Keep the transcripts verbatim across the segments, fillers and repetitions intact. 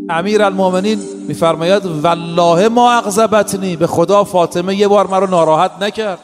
امیرالمومنین میفرماید والله ما اغضبتنی، به خدا فاطمه یه بار مرا ناراحت نکرد،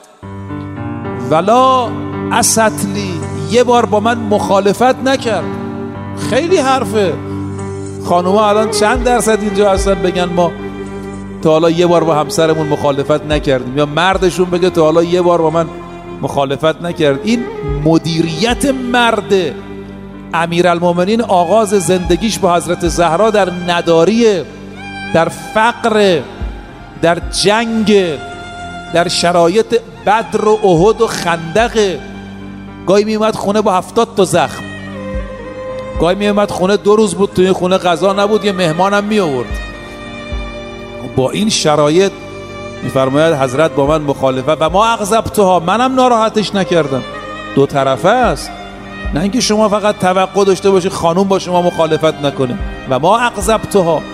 ولا اسطلی، یه بار با من مخالفت نکرد. خیلی حرفه. خانوما الان چند درصد اینجا هستن بگن ما تا حالا یه بار با همسرمون مخالفت نکردیم، یا مردشون بگه تا حالا یه بار با من مخالفت نکرد. این مدیریت مرده. امیرالمومنین آغاز زندگیش با حضرت زهرا در نداریه، در فقر، در جنگ، در شرایط بدر و احد و خندق. گاهی می اومد خونه با هفتاد تا زخم، گاهی می اومد خونه دو روز بود توی خونه غذا نبود، یه مهمانم می آورد. با این شرایط میفرماید حضرت با من مخالفت و ما اغضبتها، منم ناراحتش نکردم. دو طرفه است، نه اینکه شما فقط توقع داشته باشی خانوم با شما مخالفت نکنه. و ما اغضبتها،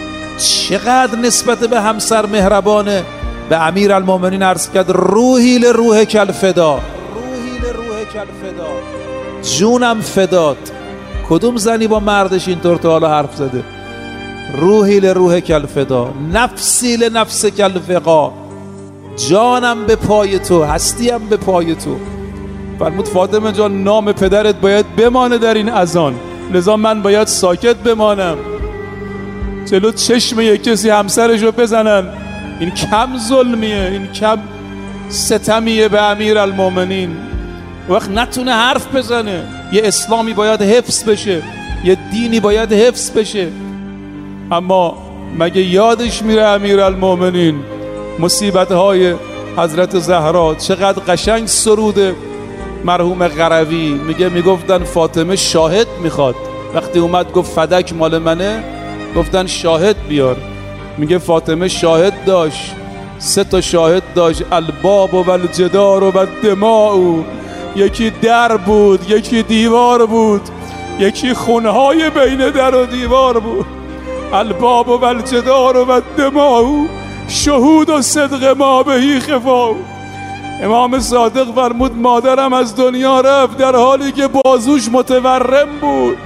چقدر نسبت به همسر مهربانه. به امیرالمومنین عرض کرد روحی لروح کل فدا، روحی لروح کل فدا، جونم فدات. کدوم زنی با مردش اینطور تا حالا حرف زده؟ روحی لروح کل فدا، نفسی لنفس کل فقا، جانم به پای تو، هستیم به پای تو. فرمود فاطمه جان نام پدرت باید بمانه در این اذان، لذا من باید ساکت بمانم. جلو چشم یک کسی همسرشو بزنن، این کم ظلمیه، این کم ستمیه به امیرالمومنین. وقت نتونه حرف بزنه. یه اسلامی باید حفظ بشه، یه دینی باید حفظ بشه. اما مگه یادش میره امیرالمومنین مصیبت‌های حضرت زهرا؟ چقدر قشنگ سروده مرحوم قروی، میگه میگفتن فاطمه شاهد میخواد. وقتی اومد گفت فدک مال منه، گفتن شاهد بیار. میگه فاطمه شاهد داشت، سه تا شاهد داشت، الباب و الجدار و الدماء. یکی در بود، یکی دیوار بود، یکی خونهای بین در و دیوار بود. الباب و الجدار و الدماء شهود و صدق ما بهی خفا. امام صادق فرمود مادرم از دنیا رفت در حالی که بازوش متورم بود.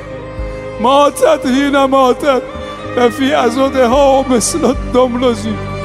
ماتت هین ماتت و فی عضدها مثل الدملزی.